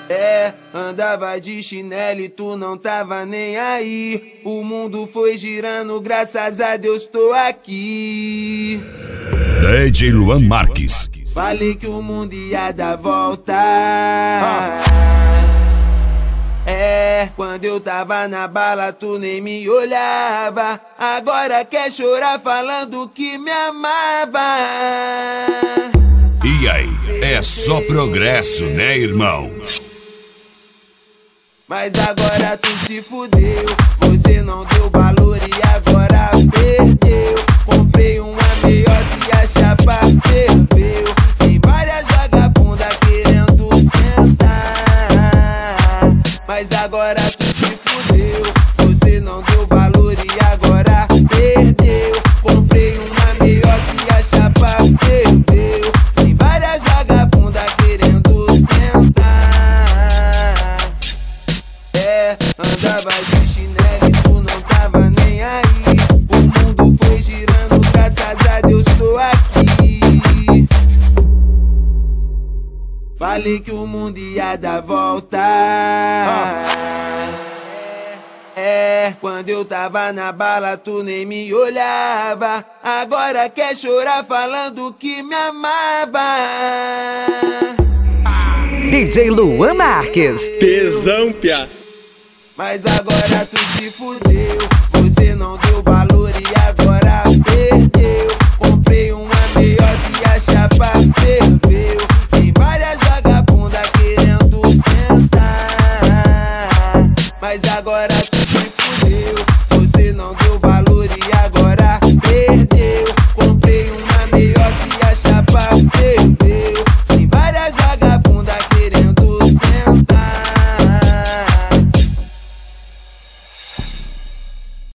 Andava de chinelo e tu não tava nem aí. O mundo foi girando, graças a Deus tô aqui. DJ Luan Marques. Falei que o mundo ia dar volta. Quando eu tava na bala tu nem me olhava. Agora quer chorar falando que me amava. E aí, é só progresso, né, irmão? Mas agora tu se fudeu. Você não deu valor e agora perdeu. Comprei uma meiota e a chapa ferveu. Tem várias vagabundas querendo sentar. Mas agora tu se fudeu. Você não deu valor e agora perdeu. Comprei uma meiota e a chapa ferveu. Tem várias vagabundas querendo sentar. Andava de chinelo e tu não tava nem aí. O mundo foi girando, graças a Deus tô aqui. Falei que o mundo ia dar volta. Quando eu tava na bala tu nem me olhava. Agora quer chorar falando que me amava. DJ Luan Marques. Tesão, piá. Mas agora tu se fudeu. Você não deu valor e